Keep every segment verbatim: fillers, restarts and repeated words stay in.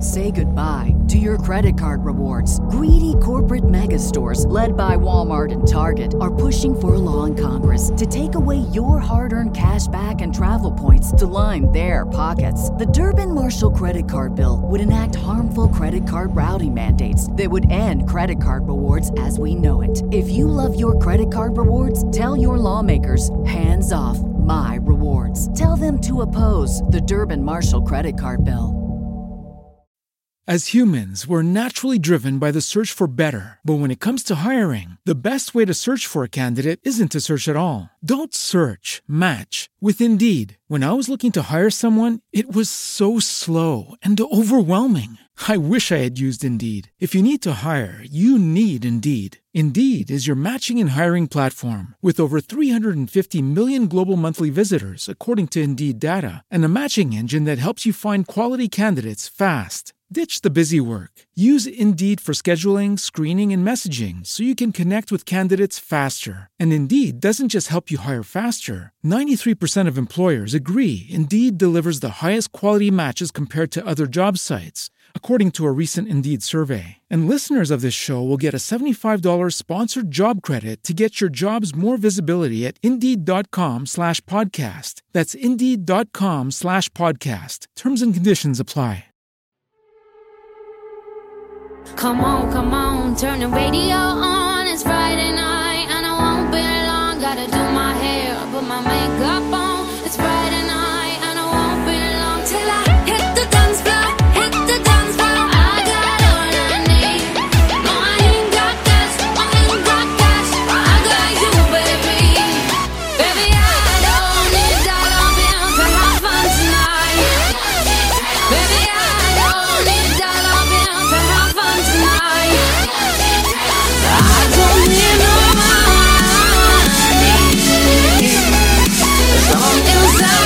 Say goodbye to your credit card rewards. Greedy corporate mega stores, led by Walmart and Target, are pushing for a law in Congress to take away your hard-earned cash back and travel points to line their pockets. The Durbin-Marshall credit card bill would enact harmful credit card routing mandates that would end credit card rewards as we know it. If you love your credit card rewards, tell your lawmakers, hands off my rewards. Tell them to oppose the Durbin-Marshall credit card bill. As humans, we're naturally driven by the search for better. But when it comes to hiring, the best way to search for a candidate isn't to search at all. Don't search, match with Indeed. When I was looking to hire someone, it was so slow and overwhelming. I wish I had used Indeed. If you need to hire, you need Indeed. Indeed is your matching and hiring platform with over three hundred fifty million global monthly visitors, according to Indeed data, and a matching engine that helps you find quality candidates fast. Ditch the busy work. Use Indeed for scheduling, screening, and messaging so you can connect with candidates faster. And Indeed doesn't just help you hire faster. ninety-three percent of employers agree Indeed delivers the highest quality matches compared to other job sites, according to a recent Indeed survey. And listeners of this show will get a seventy-five dollars sponsored job credit to get your jobs more visibility at Indeed.com slash podcast. That's Indeed.com slash podcast. Terms and conditions apply. Come on, come on, turn the radio on. It's Friday night and I won't be long. Gotta do my hair, put my makeup on. It's Friday night and I won't be long till I hit the dance floor, hit the dance floor. I got all I need. No, I ain't got cash, I ain't got cash. I got you, baby. Baby, I don't need dollar bills to have fun tonight. Baby, I don't need dollar bills to have fun tonight. I don't need no money. As long as I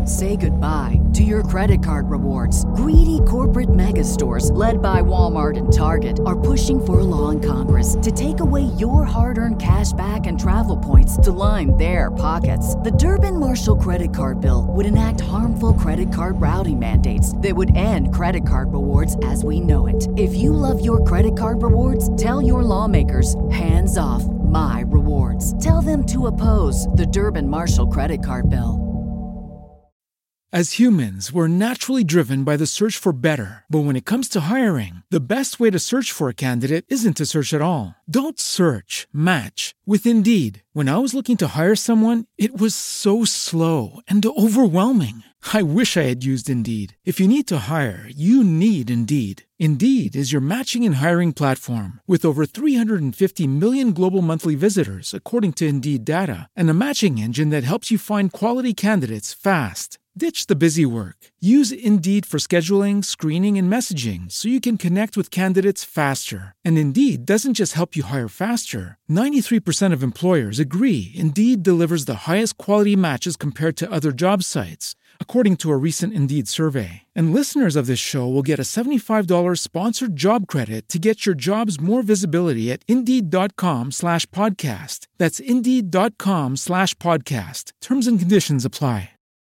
Say goodbye to your credit card rewards. Greedy corporate mega stores, led by Walmart and Target, are pushing for a law in Congress to take away your hard-earned cash back and travel points to line their pockets. The Durbin-Marshall credit card bill would enact harmful credit card routing mandates that would end credit card rewards as we know it. If you love your credit card rewards, tell your lawmakers, hands off my rewards. Tell them to oppose the Durbin-Marshall credit card bill. As humans, we're naturally driven by the search for better. But when it comes to hiring, the best way to search for a candidate isn't to search at all. Don't search, match with Indeed. When I was looking to hire someone, it was so slow and overwhelming. I wish I had used Indeed. If you need to hire, you need Indeed. Indeed is your matching and hiring platform with over three hundred fifty million global monthly visitors, according to Indeed data, and a matching engine that helps you find quality candidates fast. Ditch the busy work. Use Indeed for scheduling, screening, and messaging so you can connect with candidates faster. And Indeed doesn't just help you hire faster. ninety-three percent of employers agree Indeed delivers the highest quality matches compared to other job sites, according to a recent Indeed survey. And listeners of this show will get a seventy-five dollars sponsored job credit to get your jobs more visibility at Indeed.com slash podcast. That's Indeed.com slash podcast. Terms and conditions apply.